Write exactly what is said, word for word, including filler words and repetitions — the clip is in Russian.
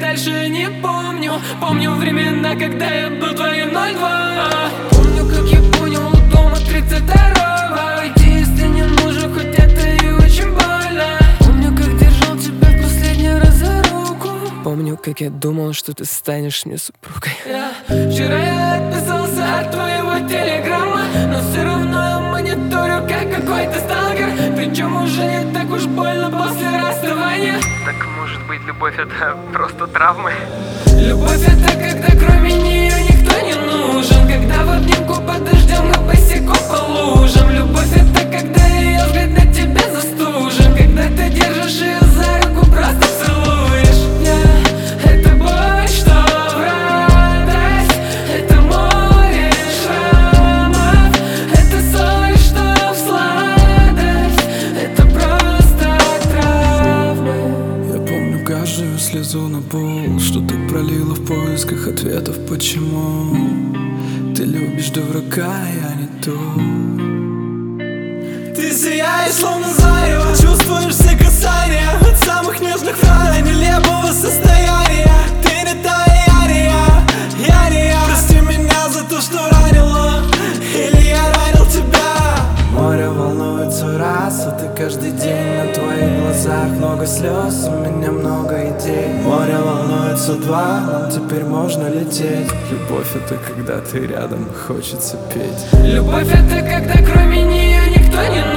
дальше не помню. Помню времена, когда я был твоим ноль два. Помню, как я понял у дома тридцать второго. Уйти, если не нужен, хоть это и очень больно. Помню, как держал тебя в последний раз за руку. Помню, как я думал, что ты станешь мне супругой. Я... Вчера я отписался от твоего телеграмма, но все равно я мониторю, как какой-то сталкер. Причем уже не так уж больно после расставания. Так может быть, любовь это просто травмы? Любовь это когда кроме нее никто не нужен. Когда в обнимку под дождем мы босиком по лужам. Любовь это когда ее взгляд на тебя застужен. Когда ты держишь ее за руку, просто целуешь. Я... Это боль, что в радость. Это море шрамов. Это соль, что в сладость. Это просто травмы. Я помню каждую слезу на пол, что ты пролила в поисках ответов. Почему ты любишь дурака, я не то. Ты сияешь, словно зарево, чувствуешь все касания. От самых нежных фраз до нелепого состояния. Ты не та, я не я, я не я. Прости меня за то, что ранила, или я ранил тебя. Море волнует свой раз, а ты каждый день. На твоих глазах много слез, у меня много идей. Море волнует судьба, нам теперь можно лететь. Любовь это когда ты рядом, хочется петь. Любовь это когда кроме нее никто не